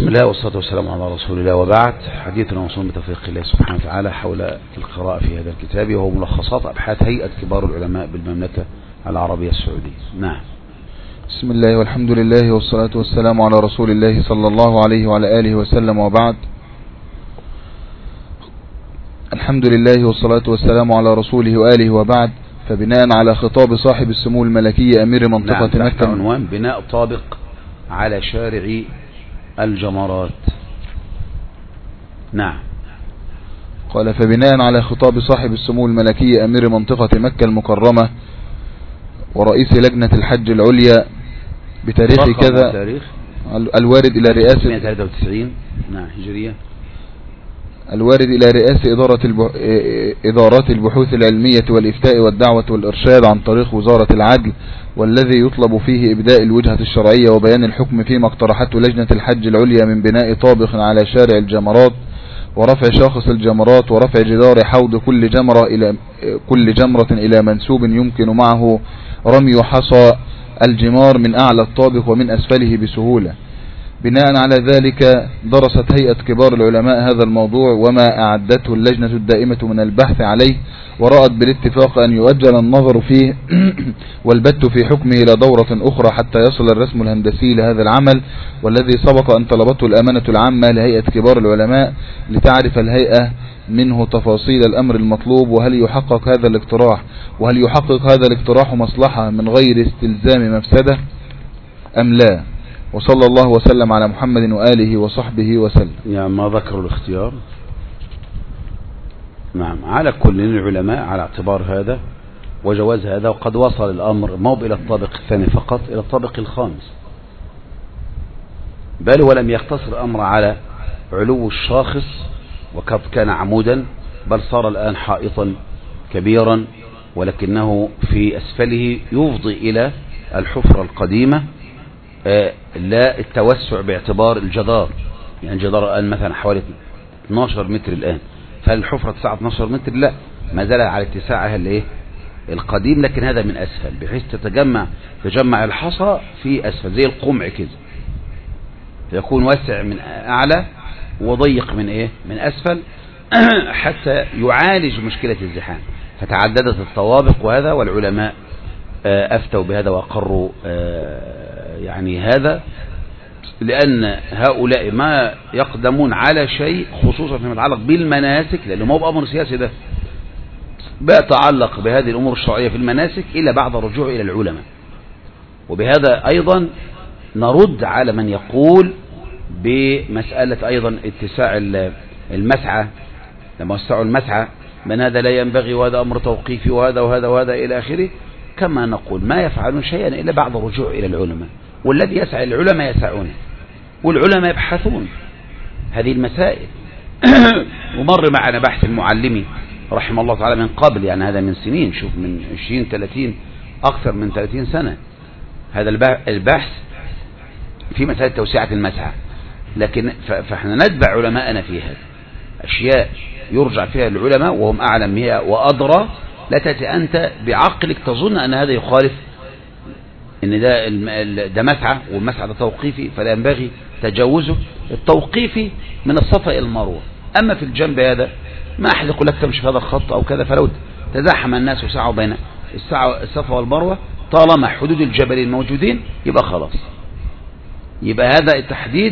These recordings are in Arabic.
بسم الله والصلاة والسلام على رسول الله، وبعد. حديثنا موصول بتوفيق الله سبحانه وتعالى حول القراءة في هذا الكتاب، وهو ملخصات أبحاث هيئة كبار العلماء بالمملكة العربية السعودية. نعم. بسم الله والحمد لله والصلاة والسلام على رسول الله صلى الله عليه وعلى آله وسلم، وبعد. الحمد لله والصلاة والسلام على رسوله وآله وبعد. فبناء على خطاب صاحب السمو الملكي أمير منطقة مكة، عنوان بناء طابق على شارع الجمرات. نعم. قال: فبناء على خطاب صاحب السمو الملكي أمير منطقة مكة المكرمة ورئيس لجنة الحج العليا بتاريخ كذا الوارد إلى رئاسة 193 نعم هجرية، الوارد إلى رئاسة إدارات البحوث العلمية والإفتاء والدعوة والإرشاد عن طريق وزارة العدل، والذي يطلب فيه إبداء الوجهة الشرعية وبيان الحكم فيما اقترحته لجنة الحج العليا من بناء طابق على شارع الجمرات ورفع شاخص الجمرات ورفع جدار حوض كل جمرة إلى منسوب يمكن معه رمي حصى الجمار من أعلى الطابق ومن أسفله بسهولة. بناء على ذلك درست هيئة كبار العلماء هذا الموضوع وما أعدته اللجنة الدائمة من البحث عليه، ورأت بالاتفاق أن يؤجل النظر فيه والبت في حكمه إلى دورة أخرى حتى يصل الرسم الهندسي لهذا العمل، والذي سبق أن طلبته الأمانة العامة لهيئة كبار العلماء لتعرف الهيئة منه تفاصيل الأمر المطلوب، وهل يحقق هذا الاقتراح مصلحة من غير استلزام مفسدة أم لا. وصلى الله وسلم على محمد وآله وصحبه وسلم. يعني ما ذكروا الاختيار. نعم. على كل العلماء على اعتبار هذا وجواز هذا، وقد وصل الأمر ما إلى الطابق الثاني فقط، إلى الطابق الخامس، بل ولم يقتصر الأمر على علو الشاخص وقد كان عمودا، بل صار الآن حائطا كبيرا، ولكنه في أسفله يفضي إلى الحفرة القديمة، لا التوسع باعتبار الجدار. يعني الجدار الآن مثلا حوالي 12 متر الآن، فالحفرة تسعة 12 متر، لا، ما زال على اتساعها القديم، لكن هذا من أسفل بحيث تجمع الحصى في أسفل زي القمع كده، يكون واسع من أعلى وضيق من أسفل حتى يعالج مشكلة الزحام. فتعددت الطوابق وهذا، والعلماء أفتوا بهذا وأقروا يعني هذا، لأن هؤلاء ما يقدمون على شيء خصوصا فيما يتعلق بالمناسك، لأنه ما هو أمر سياسي، ده بيتعلق بهذه الأمور الشرعية في المناسك إلا بعد الرجوع إلى العلماء. وبهذا أيضا نرد على من يقول بمسألة أيضا اتساع المسعى، لما وسعوا المسعى من هذا لا ينبغي، وهذا أمر توقيفي، وهذا إلى آخره. كما نقول ما يفعلون شيئا إلا بعد الرجوع إلى العلماء، والذي يسعى العلماء يسعونه، والعلماء يبحثون هذه المسائل. ومر معنا بحث المعلمي رحمه الله تعالى من قبل، يعني هذا من سنين، شوف من 20-30 أكثر من 30 سنة، هذا البحث في مسألة توسعة المسعى. لكن فاحنا نتبع علماءنا في هذا، أشياء يرجع فيها العلماء وهم أعلم بها وأدرى. لا تأتي أنت بعقلك تظن أن هذا يخالف، إن ده مسعى، والمسعى ده توقيفي، فلا ينبغي تجاوزه. التوقيفي من الصفا إلى المروة، أما في الجنب هذا ما أحد يقول لك تمشي في هذا الخط أو كذا، فلو تزاحم الناس وسعوا بين الصفا والمروة طالما حدود الجبل الموجودين يبقى خلاص، يبقى هذا التحديد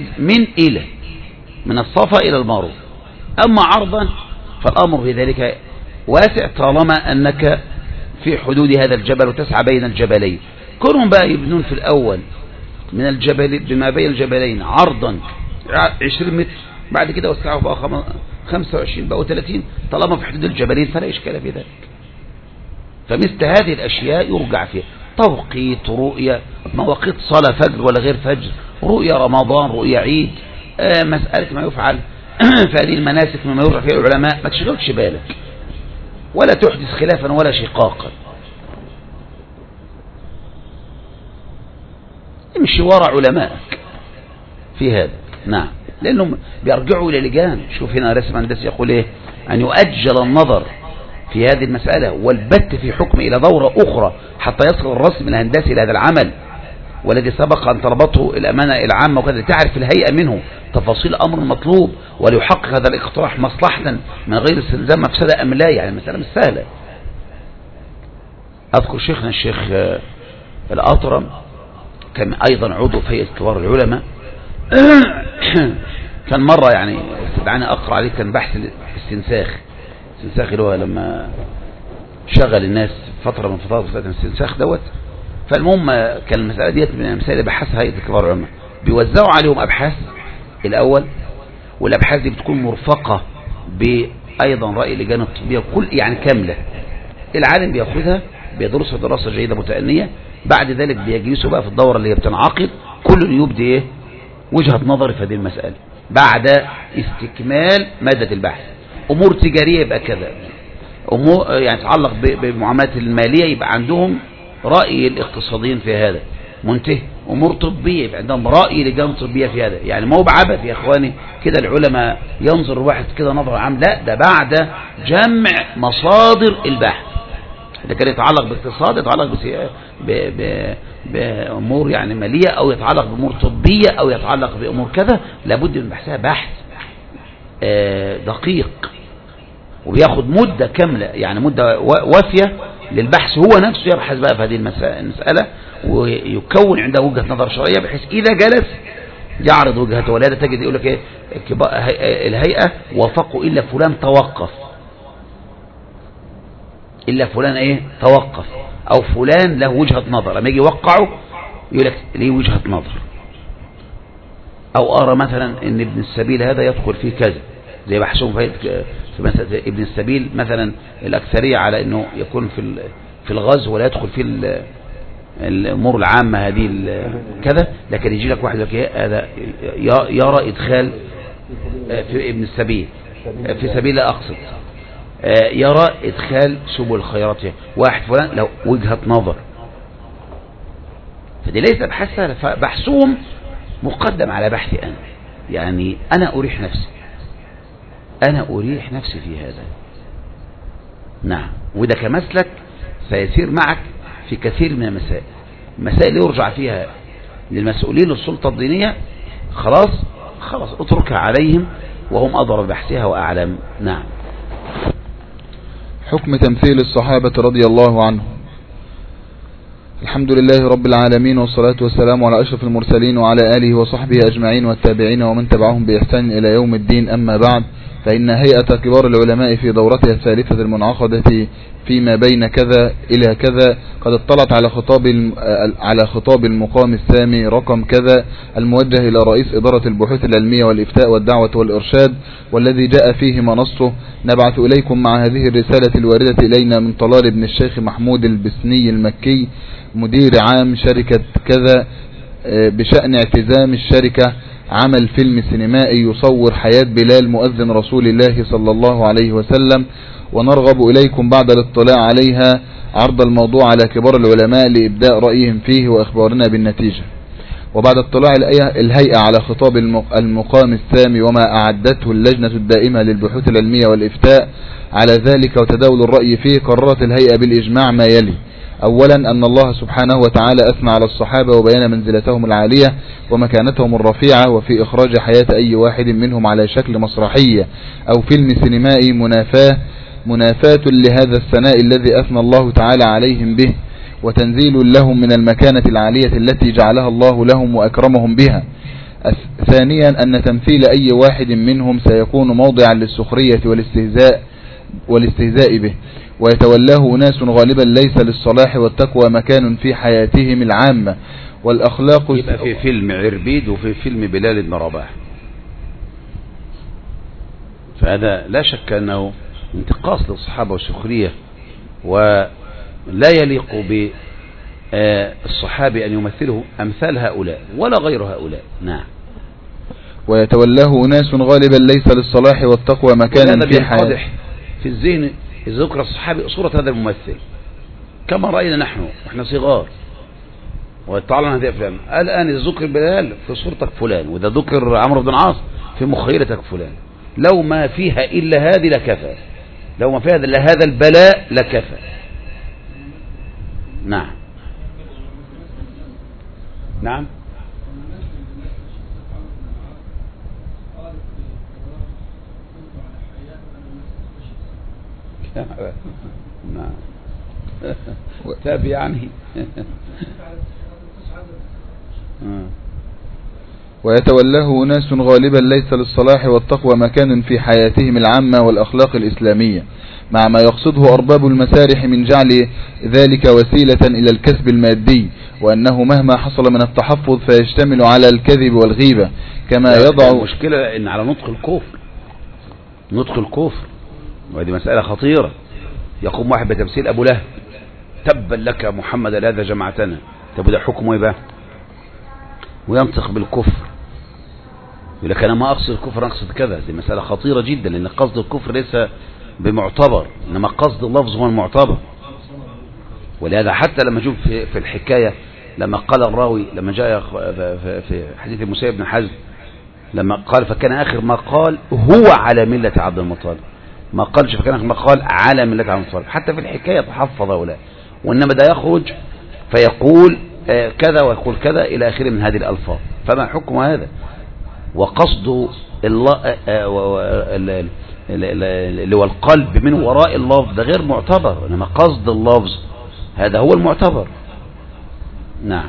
من الصفا إلى المروة. أما عرضا فالأمر في ذلك واسع طالما أنك في حدود هذا الجبل وتسعى بين الجبلين. كونهم بقى يبنون في الأول من الجبل بما بين الجبلين عرضا 20 متر، بعد كده وسعوا بقى 25 بقى 30، طالما في حدود الجبلين فلا إشكال في ذلك. فمثل هذه الأشياء يرجع فيها توقيت، رؤية، مواقيت صلاة فجر ولا غير فجر، رؤية رمضان، رؤية عيد، مسألة ما يفعل في هذه المناسك مما يرجع فيها العلماء، ما تشغلش بالك ولا تحدث خلافا ولا شقاقا، امشي وراء علمائك في هذا. نعم. لأنهم بيرجعوا إلى لجان. شوف هنا رسم هندسي يقول إيه؟ أن يؤجل النظر في هذه المسألة والبت في حكم إلى دورة أخرى حتى يصل الرسم الهندسي لهذا العمل، والذي سبق أن طلبته الأمانة العامة وكذا، تعرف الهيئة منه تفاصيل أمر مطلوب وليحقق هذا الاقتراح مصلحة من غير استلزام مفسدة أم لا. يعني المسألة مش سهلة. أذكر شيخنا الشيخ الأطرم كان أيضا عضو في هيئة كبار العلماء. كان مرة يعني استدعاني أقرأ عليه، كان بحث الاستنساخ اللي هو لما شغل الناس فترة من فترات الاستنساخ دوت. فالمهم كان المسألة ديت من المسائل اللي بحثها هيئة كبار العلماء، بيوزعوا عليهم أبحاث الأول، والأبحاث دي بتكون مرفقة بأيضا رأي اللجان الطبية كل يعني كاملة. العالم بياخدها بيدرسها دراسة جيدة متأنية، بعد ذلك بيجلسوا بقى في الدورة اللي هي بتنعقد كل يبدي وجهة نظر في هذه المسألة بعد استكمال مادة البحث. أمور تجارية يبقى كذا، أمور يعني تتعلق بالمعاملات المالية يبقى عندهم رأي الاقتصاديين في هذا منتهي. أمور طبية يبقى عندهم رأي لجان طبية في هذا. يعني ما هو بعبث يا إخواني كده العلماء ينظر واحد كده نظرة عام، لا، ده بعد جمع مصادر البحث. إذا كان يتعلق باقتصاد، يتعلق بأمور يعني مالية، أو يتعلق بأمور طبية، أو يتعلق بأمور كذا، لابد من بحثها بحث دقيق، وبياخد مدة كاملة، يعني مدة وافية للبحث. هو نفسه يبحث بقى في هذه المسألة ويكون عنده وجهة نظر شرعية، بحيث إذا جلس يعرض وجهته. ولهذا تجد يقول لك الهيئة وافقوا إلا فلان توقف، إلا فلان توقف، أو فلان له وجهة نظر. لما يجي يوقعه يقول لك ليه وجهة نظر، أو أرى مثلا إن ابن السبيل هذا يدخل فيه كذا، زي بحثهم في مسألة ابن السبيل مثلا، الأكثرية على إنه يكون في الغزو ولا يدخل في الأمور العامة هذه كذا. لكن يجي لك واحد هذا يرى إدخال في ابن السبيل، في سبيل أقصد، يرى إدخال سبل الخيرات، واحد فلان له وجهة نظر. فدي ليس بحث سهل، فبحثهم مقدم على بحثي أنا. يعني أنا أريح نفسي في هذا. نعم، وده كمسلك سيسير معك في كثير من المسائل اللي يرجع فيها للمسؤولين للسلطة الدينية، خلاص اتركها عليهم وهم أدرى ببحثها وأعلم. نعم. حكم تمثيل الصحابة رضي الله عنهم. الحمد لله رب العالمين، والصلاة والسلام على أشرف المرسلين وعلى آله وصحبه أجمعين والتابعين ومن تبعهم بإحسان إلى يوم الدين. أما بعد، فإن هيئة كبار العلماء في دورتها الثالثة المنعقدة فيما بين كذا إلى كذا قد اطلعت على خطاب المقام السامي رقم كذا الموجه إلى رئيس إدارة البحوث العلمية والإفتاء والدعوة والإرشاد، والذي جاء فيه منصه: نبعث إليكم مع هذه الرسالة الواردة إلينا من طلال ابن الشيخ محمود البسني المكي مدير عام شركة كذا بشأن اعتزام الشركة عمل فيلم سينمائي يصور حياة بلال مؤذن رسول الله صلى الله عليه وسلم، ونرغب إليكم بعد الاطلاع عليها عرض الموضوع على كبار العلماء لإبداء رأيهم فيه وإخبارنا بالنتيجة. وبعد اطلاع الهيئة على خطاب المقام السامي وما أعدته اللجنة الدائمة للبحوث العلمية والإفتاء على ذلك وتداول الرأي فيه، قررت الهيئة بالإجماع ما يلي: أولا، أن الله سبحانه وتعالى أثنى على الصحابة وبيان منزلتهم العالية ومكانتهم الرفيعة، وفي إخراج حياة أي واحد منهم على شكل مسرحية أو فيلم سينمائي منافاة لهذا الثناء الذي أثنى الله تعالى عليهم به، وتنزيل لهم من المكانة العالية التي جعلها الله لهم وأكرمهم بها. ثانيا، أن تمثيل أي واحد منهم سيكون موضعا للسخرية والاستهزاء به، ويتولاه أناس غالبا ليس للصلاح والتقوى مكان في حياتهم العامة والأخلاق. يبقى في فيلم عربيد وفي فيلم بلال بن رباح، فهذا لا شك أنه انتقاص للصحابة والسخرية، ولا يليق بالصحابي أن يمثله أمثال هؤلاء ولا غير هؤلاء. نعم. ويتولاه أناس غالبا ليس للصلاح والتقوى مكان في حياتهم. في الذهن ذكر الصحابي صورة هذا الممثل كما رأينا نحن وإحنا صغار، وتعالى هذه أفلام. الآن إذا ذكر بلال في صورتك فلان، وإذا ذكر عمرو بن العاص في مخيلتك فلان، لو ما فيها إلا هذه لكفى، لو ما فيها إلا هذا البلاء لكفى. نعم. نعم. تاب يعني. ويتولاه أناس غالبا ليس للصلاح والتقوى مكان في حياتهم العامة والأخلاق الإسلامية، مع ما يقصده أرباب المسارح من جعل ذلك وسيلة إلى الكسب المادي، وأنه مهما حصل من التحفظ فيشتمل على الكذب والغيبة. كما يضع المشكلة إن على نطق الكفر وهذه مسألة خطيرة. يقوم واحد بتمثيل أبو لهب: تبا لك محمد هذا جمعتنا. طب ده حكمه ايه بقى؟ وينطق بالكفر، يقول لك انا ما اقصد الكفر، اقصد كذا. دي مسألة خطيرة جدا، لان قصد الكفر ليس بمعتبر، انما قصد اللفظ هو المعتبر. ولهذا حتى لما نشوف في الحكاية لما قال الراوي، لما جاء في حديث المسيب بن حزم لما قال فكان آخر ما قال هو على ملة عبد المطلب، ما قالش فكان آخر ما قال على ملة عبد المطلب. حتى في الحكاية تحفظ هؤلاء، وإنما ده يخرج فيقول كذا ويقول كذا إلى آخره من هذه الألفاظ. فما حكم هذا؟ وقصد اللي هو القلب من وراء اللفظ ده غير معتبر، إنما قصد اللفظ هذا هو المعتبر. نعم.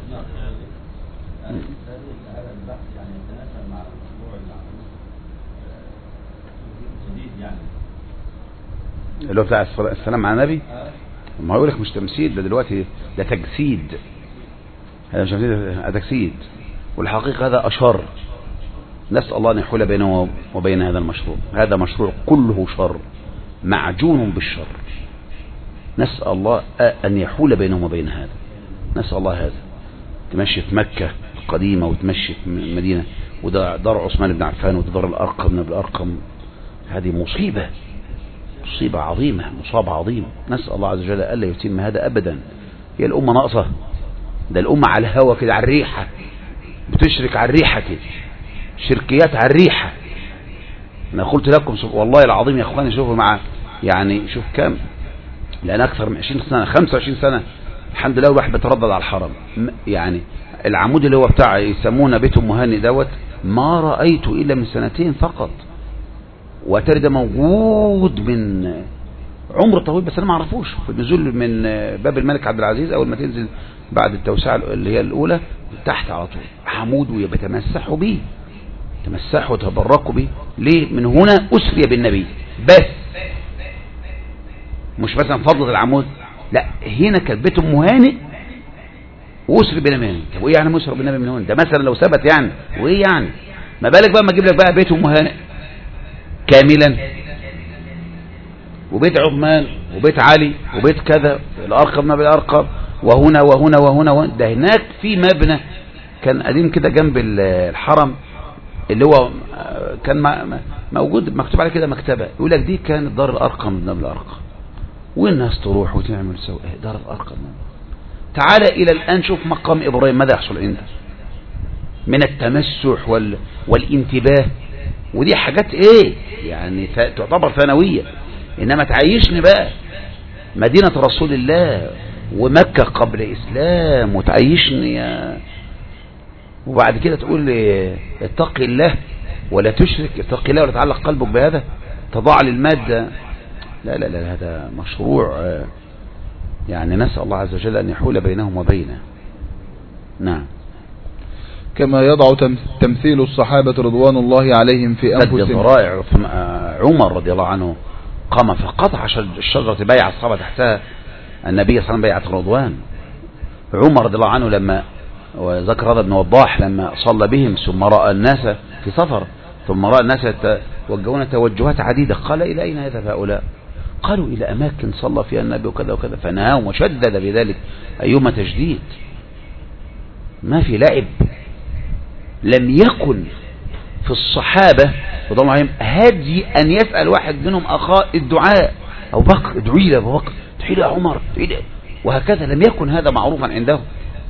اللي هو بتاع السلام على النبي، ما هو يقول لك مش تمثيل، ده دلوقتي ده تجسيد. هذا مش تمثيل، ده تجسيد، والحقيقة هذا أشر. نسأل الله أن يحول بينه وبين هذا المشروع. هذا مشروع كله شر معجون بالشر. نسأل الله أن يحول بينهم وبين هذا. نسأل الله هذا. تمشي في مكة القديمة وتمشي في المدينة، وده دار عثمان بن عفان وده دار الأرقم بن الأرقم. هذه مصيبة عظيمة، مصاب عظيم. نسأل الله عز وجل ألا يتم هذا أبدا. هي الأمة ناقصة؟ ده الأمة على الهوى كده، على الريحة، بتشرك على الريحة كده، شركيات على الريحة. أنا قلت لكم والله العظيم يا أخواني، شوفوا مع يعني شوف كام، لأن أكثر من 20 سنة 25 سنة الحمد لله الواحد بيتردد على الحرم. يعني العمود اللي هو بتاع يسمونه بيت أم هاني دوت ما رأيته إلا من سنتين فقط، واتاري ده موجود من عمر طويل، بس انا ما اعرفوش. في النزول من باب الملك عبد العزيز اول ما تنزل بعد التوسعه اللي هي الاولى تحت على طول عمود، ويتمسحوا به، تمسحوا وتبركوا به. ليه؟ من هنا اسري بالنبي، بس مش مثلا فضلة العمود، لا، هنا كانت بيت ام هانئ واسري بالنبي. طب وايه يعني مسري بالنبي من هنا؟ ده مثلا لو ثبت يعني، وايه يعني؟ ما بالك بقى ما اجيب لك بقى بيت ام هانئ كاملا، وبيت عثمان وبيت علي وبيت كذا الأرقم ما بالأرقم، وهنا وهنا وهنا وهنا. ده هناك في مبنى كان قديم كده جنب الحرم، اللي هو كان موجود مكتوب عليه كده مكتبة، يقول لك دي كانت دار الأرقم من الأرقم، والناس تروح وتعمل سوء دار الأرقم. تعال إلى الآن شوف مقام إبراهيم ماذا يحصل عنده من التمسح والانتباه. ودي حاجات ايه يعني تعتبر ثانوية، انما تعيشني بقى مدينة رسول الله ومكة قبل الاسلام وتعيشني وبعد كده تقول لي اتق الله ولا تشرك، اتق الله ولا تعلق قلبك بهذا، تضاع للمادة. لا لا لا، هذا مشروع يعني نسأل الله عز وجل أن يحول بينهم وبينه. نعم. كما يضع تمثيل الصحابة رضوان الله عليهم في أنفسهم. ذرائع عمر رضي الله عنه قام فقطع الشجرة بيع الصحابة تحتها النبي صلى الله عليه وسلم بيعة رضوان. عمر رضي الله عنه لما وذكر هذا بن وضاح لما صلى بهم ثم رأى الناس في سفر، ثم رأى الناس يتوجهون توجهات عديدة، قال إلى أين يذهب هؤلاء؟ قالوا إلى أماكن صلى فيها النبي وكذا وكذا، فنهاهم وشدد بذلك أيما تشديد. ما في لعب. لم يكن في الصحابة رضي الله عنهم هدي أن يسأل واحد منهم أخاه الدعاء، أبو بكر ادعي لي، أبو بكر ادعي لي، عمر ادعي لي، وهكذا. لم يكن هذا معروفا عندهم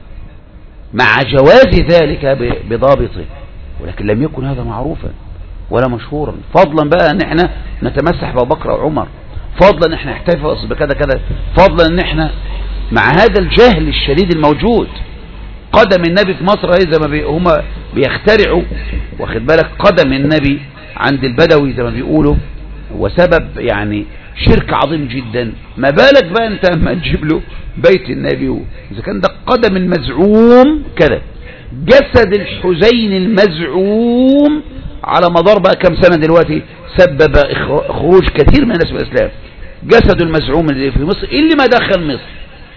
مع جواز ذلك بضابطه، ولكن لم يكن هذا معروفا ولا مشهورا. فضلا بقى ان احنا نتمسح بأبو بكر وعمر، فضلا ان احنا نحتفظ بكذا كذا، فضلا ان احنا مع هذا الجهل الشديد الموجود. قدم النبي في مصر زي ما هم بيخترعوا، واخد بالك، قدم النبي عند البدوي زي ما بيقولوا، وسبب يعني شرك عظيم جدا، ما بالك بقى انت اما تجيب له بيت النبي، اذا كان ده قدم المزعوم كده، جسد الحسين المزعوم على مدار بقى كم سنة دلوقتي سبب خروج كثير من الناس من الاسلام، جسد المزعوم اللي في مصر اللي ما دخل مصر.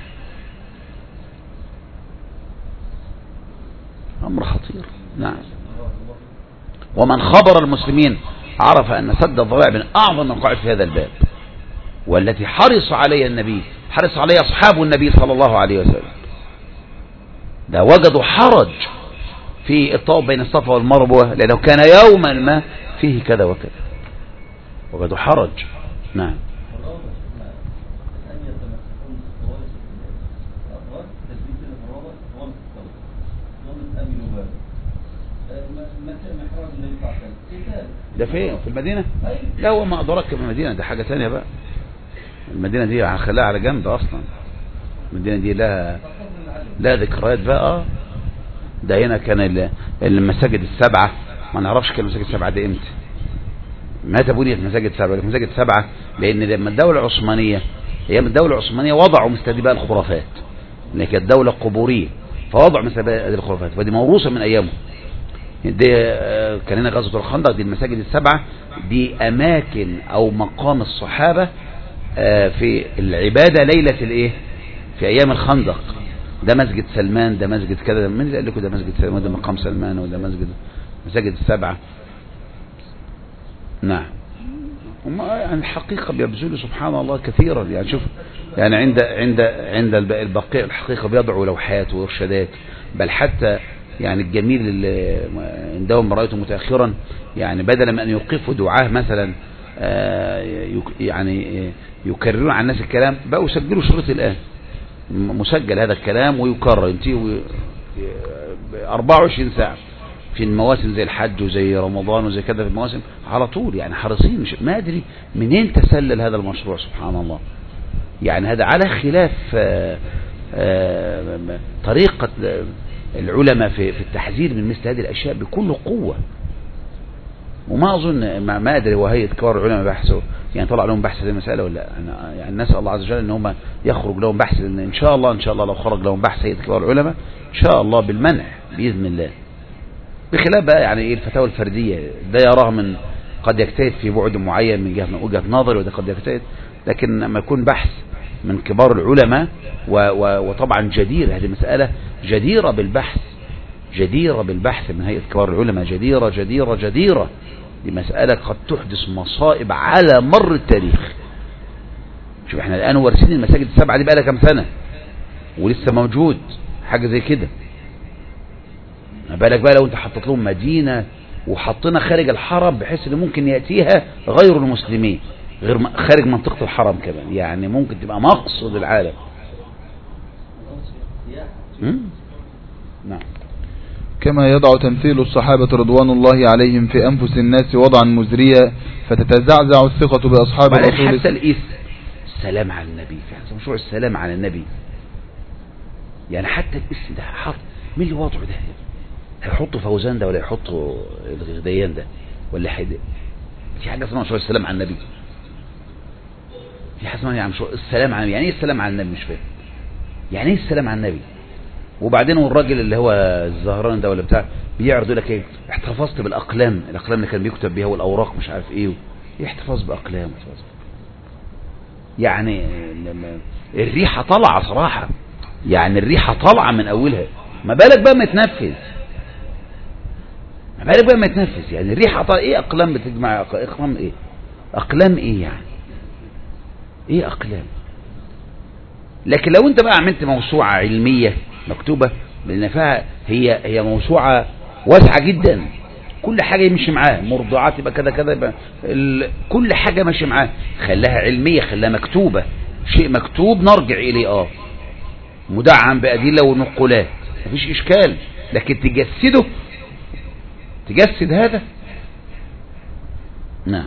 امر خطير. نعم. ومن خبر المسلمين عرف ان سد الذرائع من اعظم القواعد في هذا الباب، والتي حرص عليها النبي، حرص عليها اصحاب النبي صلى الله عليه وسلم. ده وجدوا حرج في الطواف بين الصفا والمروه، لانه كان يوما ما فيه كذا وكذا، وجدوا حرج. نعم. ده فين؟ في المدينة؟ لا، هو ما أدرك في المدينة، ده حاجة تانية بقى. المدينة دي هخليها على جنب أصلا. المدينة دي لا ذكريات بقى. ده هنا كان المساجد السبعة، ما نعرفش كان المساجد السبعة دي امتى، متى بنيت المساجد السبعة؟ المساجد السبعة لأن لما الدولة العثمانية، أيام الدولة العثمانية وضعوا مثل هذه بقى الخرافات، لأن كانت دولة قبورية، فوضعوا مثل هذه الخرافات، فدي موروثة من أيامهم. دي كان هنا غزوة الخندق، دي المساجد السبعة دي أماكن أو مقام الصحابة في العبادة ليلة الإيه؟ في أيام الخندق. ده مسجد سلمان، ده مسجد كذا، من اللي قال لكم ده مسجد سلمان، ده مقام سلمان، وده مساجد السبعة. نعم. يعني الحقيقة بيبذلوا سبحان الله كثيرا. يعني شوف، يعني عند البقيع الحقيقة بيضعوا لوحات وإرشادات، بل حتى يعني الجميل اللي عندهم رأيته متأخرا، يعني بدلا من أن يوقفوا دعاه مثلا يعني يكررون عن الناس الكلام، بقوا يسجلوا شريط الآن مسجل هذا الكلام ويكرر، ينتهي 24 ساعة في المواسم زي الحج وزي رمضان وزي كذا، في المواسم على طول. يعني حريصين، مش ما أدري منين تسلل هذا المشروع سبحان الله. يعني هذا على خلاف طريقة العلماء في التحذير من مثل هذه الأشياء بكل قوة. وما أظن ما أدري وهيئة كبار العلماء بحثوا يعني طلع لهم بحث هذه المسألة ولا أنا يعني نسأل الله عز وجل إن هم يخرج لهم بحث، لأن إن شاء الله لو خرج لهم بحث هيئة كبار العلماء إن شاء الله بالمنع بإذن الله، بخلاف بقى يعني إيه الفتاوى الفردية، ده يراها من قد يجتهد في بعد معين من وجهة نظر، وده قد يجتهد، لكن لما يكون بحث من كبار العلماء وطبعا جدير، هذه مسألة جديرة بالبحث من هيئة كبار العلماء، جديرة لمسألة قد تحدث مصائب على مر التاريخ. شوف احنا الآن وارثين المساجد السبعة دي بقى لها كم سنة ولسه موجود حاجة زي كده، ما بالك بقى لو انت حطيت لهم مدينة وحطينا خارج الحرم بحيث ان ممكن يأتيها غير المسلمين، غير خارج منطقة الحرم كمان، يعني ممكن تبقى مقصد العالم. نعم. كما يضع تمثيل الصحابة رضوان الله عليهم في أنفس الناس وضعا مزريا فتتزعزع الثقة بأصحاب الرسول. حتى الاسم السلام على النبي، في مشروع السلام على النبي، يعني حتى الاسم ده حط مين اللي وضعه ده؟ هيحطوا فوزان ده ولا يحطوا الغديان ده ولا حد؟ في حاجة اسمها مشروع السلام على النبي، في حاجة اسمها يعني مشروع السلام على النبي. يعني ايه السلام على النبي؟ مش فاهم يعني ايه السلام على النبي. وبعدين والراجل اللي هو الزهران ده ولا بتاع بيعرض لك ايه؟ احتفظت بالاقلام اللي كان بيكتب بيها والاوراق مش عارف ايه احتفاظ باقلام. يعني الريحه طالعه صراحه، يعني الريحه طالعه من اولها، ما بالك بقى ما يتنفذ، يعني الريحه طالعه. ايه اقلام بتجمع؟ اقلام ايه؟ اقلام ايه يعني؟ ايه اقلام؟ لكن لو انت بقى عملت موسوعة علمية مكتوبة، لان فيها هي موسوعة واسعة جدا، كل حاجة يمشي معاه، مرضعات يبقى كذا كذا، يبقى كل حاجة ماشي معاه، خلاها علمية، خلاها مكتوبة، شيء مكتوب نرجع اليه، مدعم بأدلة ونقولات، مفيش اشكال. لكن تجسد هذا. نعم.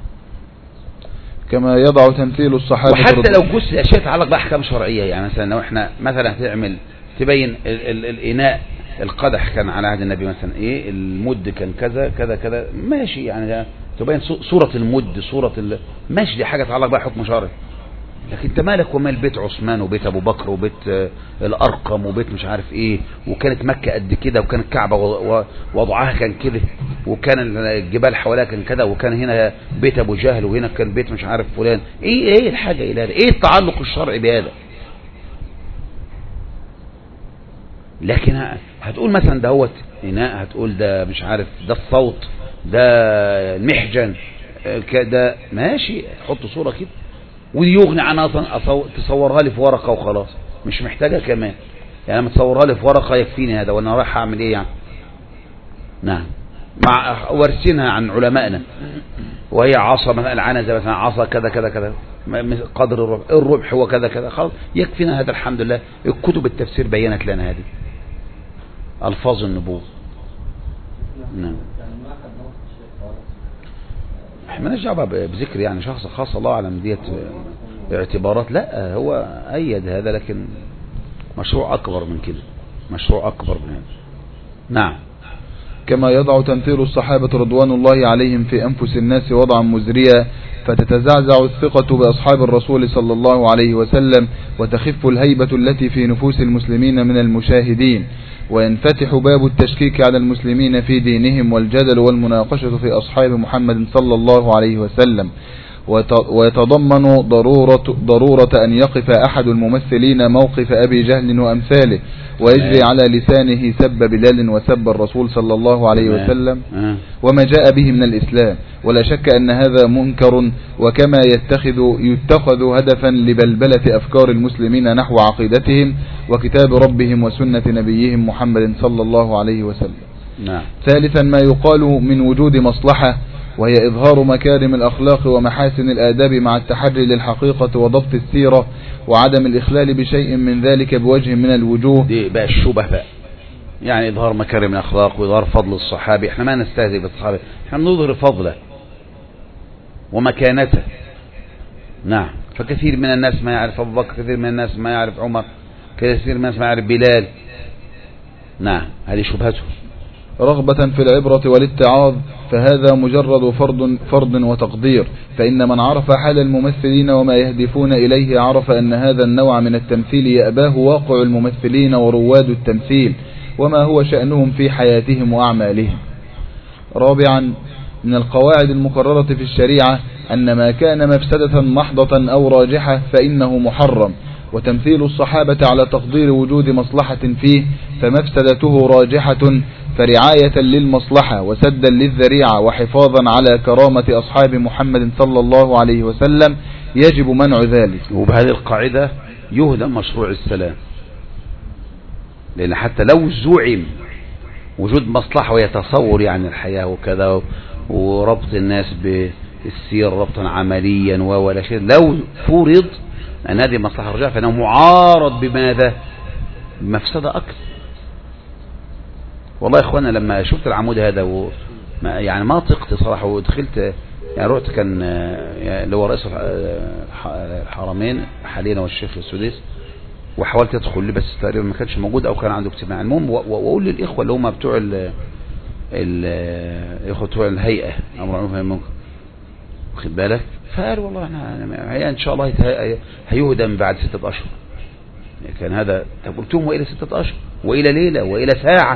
كما يضع تمثيل الصحابة، وحتى لو جزء أشياء تتعلق بأحكام شرعية، يعني مثلا لو احنا مثلا تبين الإناء، القدح كان على عهد النبي مثلا ايه، المد كان كذا كذا كذا، ماشي، يعني تبين صورة المد، ماشي، دي حاجة تتعلق بقى حكم شرعي. لكن انت مالك ومال بيت عثمان وبيت ابو بكر وبيت الارقم وبيت مش عارف ايه، وكانت مكة قد كده، وكان الكعبة وضعها كان كده، وكان الجبال حواليها كان كده، وكان هنا بيت ابو جهل، وهنا كان بيت مش عارف فلان. ايه الحاجة الى هذا؟ ايه التعلق الشرعي بهذا؟ لكن هتقول مثلا دهوت اناء، هتقول ده مش عارف، ده الصوت، ده المحجن كده، ماشي، حط صورة كده ويغني عنها تصورها لي في ورقة وخلاص، مش محتاجة كمان. يعني لما تصورها لي في ورقة يكفيني هذا، وانا رايح اعمل ايه يعني؟ نعم، مع ورثينها عن علمائنا، وهي عصا مثلا العنزة مثلا، عصا كذا كذا كذا، قدر الربح هو كذا كذا، خلاص يكفينا هذا الحمد لله. الكتب التفسير بينت لنا هذه الفاظ النبوة. نعم، احنا مالناش دعوه بذكر يعني شخص خاص، الله اعلم ديت اعتبارات، لا هو ايد هذا، لكن مشروع اكبر من كده، مشروع اكبر من هذا. نعم. كما يضع تمثيل الصحابة رضوان الله عليهم في أنفس الناس وضعا مزريا، فتتزعزع الثقة بأصحاب الرسول صلى الله عليه وسلم، وتخف الهيبة التي في نفوس المسلمين من المشاهدين، وينفتح باب التشكيك على المسلمين في دينهم والجدل والمناقشة في أصحاب محمد صلى الله عليه وسلم. ويتضمن ضرورة أن يقف أحد الممثلين موقف أبي جهل وأمثاله، ويجري على لسانه سب بلال وسب الرسول صلى الله عليه وسلم وما جاء به من الإسلام. ولا شك أن هذا منكر، وكما يتخذ هدفا لبلبلة أفكار المسلمين نحو عقيدتهم وكتاب ربهم وسنة نبيهم محمد صلى الله عليه وسلم. ثالثا ما يقال من وجود مصلحة، وهي إظهار مكارم الأخلاق ومحاسن الآداب مع التحري للحقيقة وضبط السيرة، وعدم الإخلال بشيء من ذلك بوجه من الوجوه. دي بقى الشبه بقى، يعني إظهار مكارم الأخلاق وإظهار فضل الصحابي. احنا ما نستهزئ بالصحابة، احنا نظهر فضله ومكانته. نعم، فكثير من الناس ما يعرف أبو بكر، كثير من الناس ما يعرف عمر، كثير من الناس ما يعرف بلال. نعم، هذه شبهته. رغبة في العبرة والاتعاظ، فهذا مجرد فرض وتقدير، فإن من عرف حال الممثلين وما يهدفون إليه عرف أن هذا النوع من التمثيل يأباه واقع الممثلين ورواد التمثيل، وما هو شأنهم في حياتهم وأعمالهم. رابعا، من القواعد المقررة في الشريعة أن ما كان مفسدة محضة أو راجحة فإنه محرم، وتمثيل الصحابة على تقدير وجود مصلحة فيه فمفسدته راجحة، فرعاية للمصلحة وسدا للذريعة وحفاظا على كرامة أصحاب محمد صلى الله عليه وسلم يجب منع ذلك. وبهذه القاعدة يهدم مشروع السلام، لأن حتى لو زعم وجود مصلحة ويتصور يعني الحياة وكذا وربط الناس بالسير ربطا عمليا ولا شيء، لو فرض أن هذه مصلحة رجاء فإنه معارض بماذا؟ بمفسدة أكثر. والله يا إخوانا لما شفت العمود هذا يعني ما طقت صراحة، ودخلت يعني رحت كان اللي هو رئيس الحرمين حاليا والشيخ السديس، وحاولت ادخل لي بس تقريبا ما كانش موجود او كان عنده اجتماع. المهم واقول للاخوه اللي هم بتوع الاخوه بتوع الهيئه امر معروف ونهي عن المنكر، واخد بالك، فقال والله احنا ان شاء الله هيهدم بعد 6 اشهر. كان هذا، طب قلت لهم والى 6 اشهر والى ليله والى ساعه؟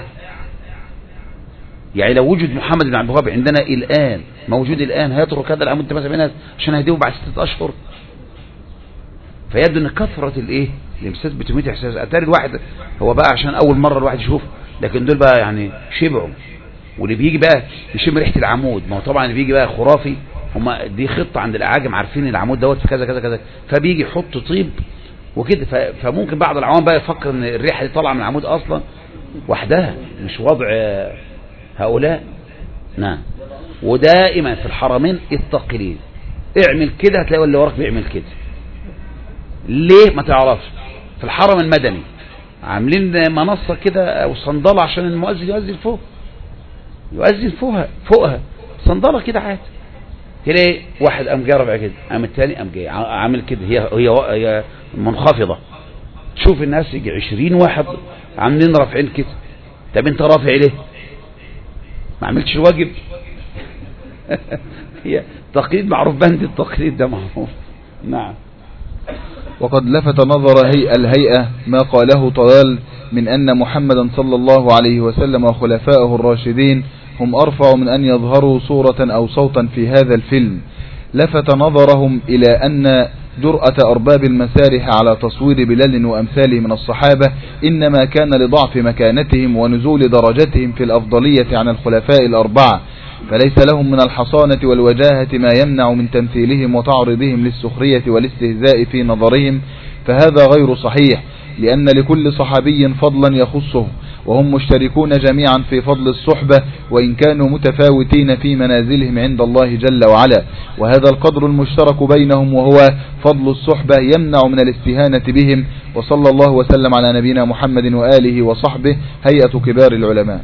يعني لو وجد محمد بن عبد الوهاب عندنا الان موجود الان هيترك هذا العمود تماسك بيننا عشان هيهدمه بعد 6 اشهر؟ فيبدو ان كثرة الايه الامساس بتميت احساس. اتاري الواحد هو بقى عشان اول مرة الواحد يشوف، لكن دول بقى يعني شبعوا. واللي بيجي بقى يشم ريحة العمود، ما هو طبعا اللي بيجي بقى خرافي، هم دي خطة عند الاعاجم عارفين العمود دوت في كذا كذا كذا، فبيجي يحط طيب وكده، فممكن بعض العوام بقى يفكر ان الريحة دي طالعة من العمود اصلا وحدها، مش وضع هؤلاء. نعم، ودائما في الحرمين الثقيلين اعمل كده هتلاقي اللي وراك بيعمل كده. ليه؟ ما تعرفش. في الحرم المدني عاملين منصة كده او صندلة عشان المؤذن يؤذن فوق، يؤذن فوقها صندلة كده عادي. تلاقي واحد قام جاي رافع كده، قام الثاني قام جاي عامل كده، هي منخفضة. شوف الناس يجي 20 واحد عاملين رافعين كده. طب انت رافع ليه؟ ما عملتش الواجب؟ هي تقليد معروف، بند التقليد ده معروف. نعم. وقد لفت نظر الهيئة ما قاله طلال من أن محمدا صلى الله عليه وسلم وخلفائه الراشدين هم أرفع من أن يظهروا صورة أو صوتا في هذا الفيلم. لفت نظرهم إلى أن جرأة أرباب المسارح على تصوير بلال وأمثاله من الصحابة إنما كان لضعف مكانتهم ونزول درجتهم في الأفضلية عن الخلفاء الأربعة، فليس لهم من الحصانة والوجاهة ما يمنع من تمثيلهم وتعرضهم للسخرية والاستهزاء في نظرهم، فهذا غير صحيح، لأن لكل صحابي فضلا يخصه، وهم مشتركون جميعا في فضل الصحبة وإن كانوا متفاوتين في منازلهم عند الله جل وعلا، وهذا القدر المشترك بينهم وهو فضل الصحبة يمنع من الاستهانة بهم. وصلى الله وسلم على نبينا محمد وآله وصحبه. هيئة كبار العلماء.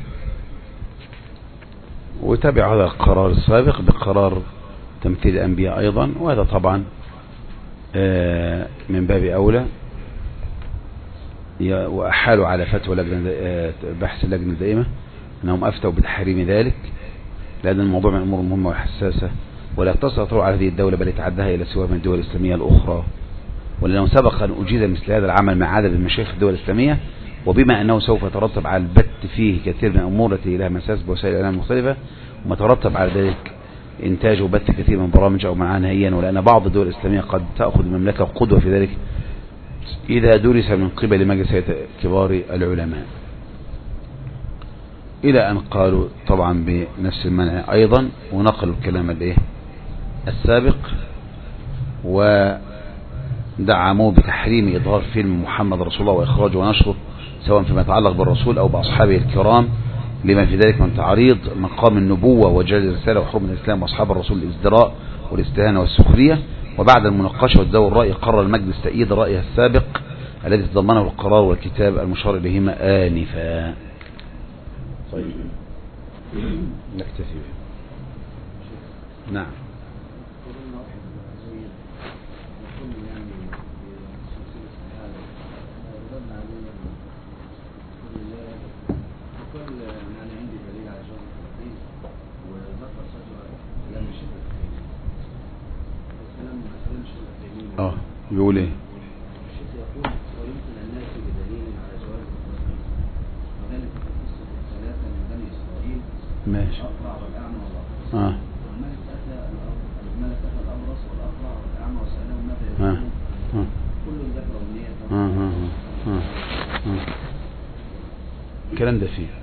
وتابع هذا القرار السابق بقرار تمثيل الأنبياء أيضا، وهذا طبعا من باب أولى، وأحالوا على فتوى بحث اللجنة الدائمة أنهم أفتوا بتحريم ذلك، لأن الموضوع من أمور مهمة وحساسة ولا تسيطر على هذه الدولة بل يتعداها إلى سواء من الدول الإسلامية الأخرى، ولأنه سبق أن أجيز مثل هذا العمل مع عدد من مشايخ الدول الإسلامية، وبما أنه سوف يترتب على البت فيه كثير من الأمور التي لها مساس بوسائل الإعلام المختلفة، وما ترتب على ذلك إنتاج وبث كثير من برامج أو معها نهائيا، ولأن بعض الدول الإسلامية قد تأخذ المملكة قدوة في ذلك إذا درس من قبل مجلس كبار العلماء، إلى أن قالوا طبعا بنفس المنع أيضا، ونقلوا الكلام السابق ودعموا بتحريم إظهار فيلم محمد رسول الله وإخراجه ونشره سواء فيما يتعلق بالرسول أو بأصحابه الكرام، لما في ذلك من تعريض مقام النبوة وجلال الرسالة وحرمة الإسلام وأصحاب الرسول الازدراء والاستهانة والسخرية. وبعد المناقشة وتداول الرأي قرر المجلس تأييد رأيه السابق الذي تضمنه القرار والكتاب المشار إليهما آنفا. طيب نكتفي به. نعم. يقول ايه؟ ماشي. الكلام ده فيه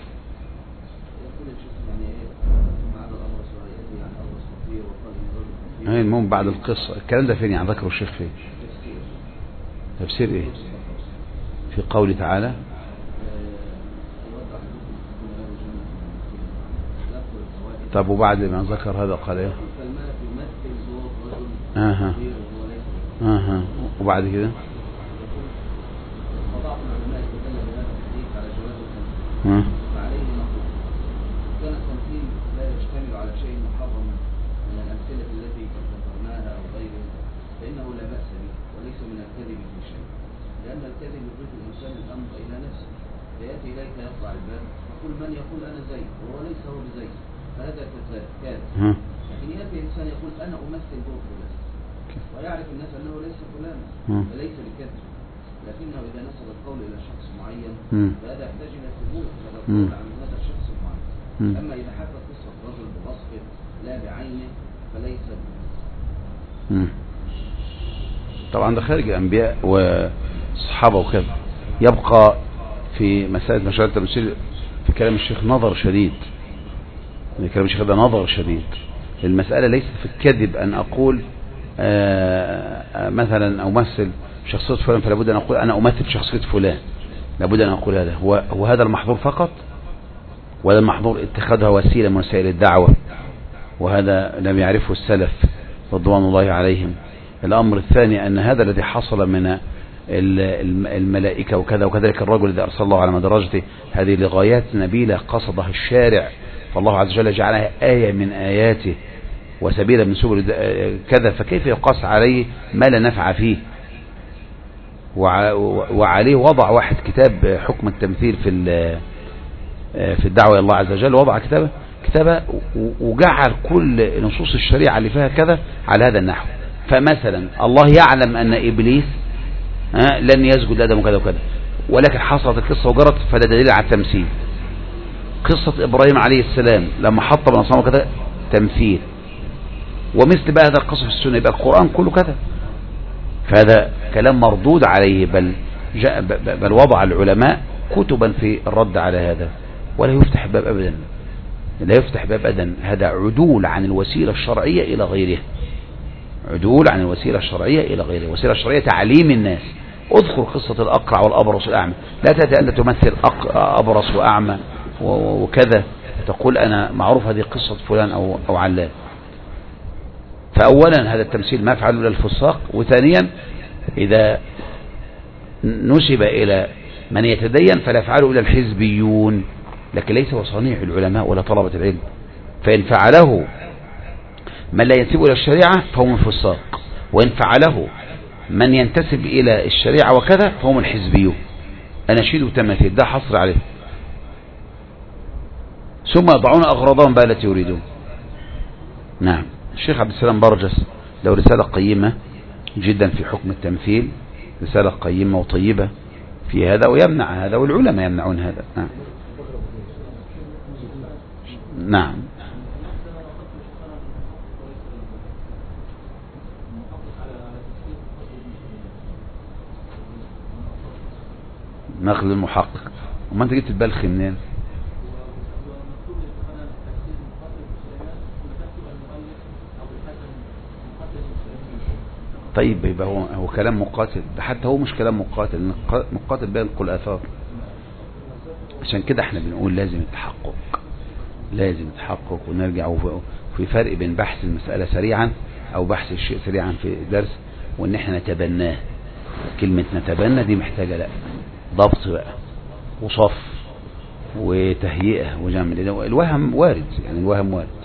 المهم بعد القصة الكلام ده فين يعني؟ ذكروا الشيخ فين؟ تفسير ايه؟ في قوله تعالى طب وبعد ما ذكر هذا قال ايه؟ وبعد كده كان التمثيل لا يشتمل على شيء محرم من الأمثلة التي ذكرناها أو غيرها، فإنه لا بأس به وليس من الكذب في شيء، لأن الكذب يضيف الإنسان الأمر إلى نفسه، فيأتي إليك يطلع الباب يقول من يقول أنا زيد وهو ليس هو بزيد، فهذا كذاب. لكن يأتي إنسان يقول أنا أمثل دور فلان ويعرف الناس أنه ليس فلانا فليس بكذب، لكنه إذا نسب القول إلى شخص معين فهذا يحتاج إلى ثبوت هذا القول عن هذا الشخص المعين. أما إذا حكى قصة رجل بوصفه لا بعينه فليس طبعا ده خارج الأنبياء والصحابة وكذا. يبقى في مسألة مشاهد التمثيل في كلام الشيخ نظر شديد، كلام الشيخ ده نظر شديد. المسألة ليست في الكذب أن أقول مثلا أو مثل شخصية فلان فلا بد أن أقول أنا أمثل شخصية فلان، لابد أن أقول هذا هو هذا المحظور فقط، وهذا المحظور اتخاذها وسيلة من وسائل الدعوة، وهذا لم يعرفه السلف رضوان الله عليهم. الأمر الثاني أن هذا الذي حصل من الملائكة وكذا، وكذلك الرجل الذي أرسل الله على مدرجته، هذه لغايات نبيلة قصدها الشارع، فالله عز وجل جعلها آية من آياته وسبيلا من سبل كذا، فكيف يقاس عليه ما لا نفع فيه؟ وعليه وضع واحد كتاب حكم التمثيل في الدعوة إلى الله عز وجل، وضع كتابه كتابة وجعل كل نصوص الشريعة اللي فيها كذا على هذا النحو. فمثلا الله يعلم أن إبليس لن يسجد لآدم وكذا وكذا، ولكن حصلت القصة وجرت، فده دليل على التمثيل. قصة إبراهيم عليه السلام لما حط من أصنامه كذا تمثيل. ومثل بقى هذا القصة في السنة، يبقى القرآن كله كذا. فهذا كلام مردود عليه، بل وضع العلماء كتبا في الرد على هذا، ولا يفتح باب أبدا، لا يفتح باب أبدا. هذا عدول عن الوسيلة الشرعية إلى غيرها، عدول عن الوسيلة الشرعية إلى غيرها. الوسيلة الشرعية تعليم الناس. اذكر قصة الأقرع والأبرص والأعمى، لا تأتي أن تمثل أبرص وأعمى وكذا تقول أنا معروف هذه قصة فلان أو علان. فأولا هذا التمثيل ما يفعله إلا الفساق، وثانيا إذا نسب إلى من يتدين فلا يفعله إلا الحزبيون، لكن ليس وصنيع العلماء ولا طلبة العلم. فإن فعله من لا ينسب إلى الشريعة فهو من فساق، وإن فعله من ينتسب إلى الشريعة وكذا فهو من الحزبيون. أناشيد وتماثيل ده حصر عليه. ثم يضعون أغراضهم بقى التي يريدون. نعم. الشيخ عبد السلام برجس له رسالة قيمة جدا في حكم التمثيل، رسالة قيمة وطيبة في هذا، ويمنع هذا، والعلماء يمنعون هذا. نعم. نعم. نقل المحقق. وما انت جبت البلخ منين؟ طيب يبقى هو كلام مقاتل، ده حتى هو مش كلام مقاتل، مقاتل بينقل آثار. عشان كده احنا بنقول لازم التحقق، لازم التحقق، ونرجع. في فرق بين بحث المسألة سريعا او بحث الشيء سريعا في درس، وان احنا نتبناه. كلمة نتبنى دي محتاجة لا ضبط بقى وصف وتهيئة وجمع. الوهم وارد، يعني الوهم وارد.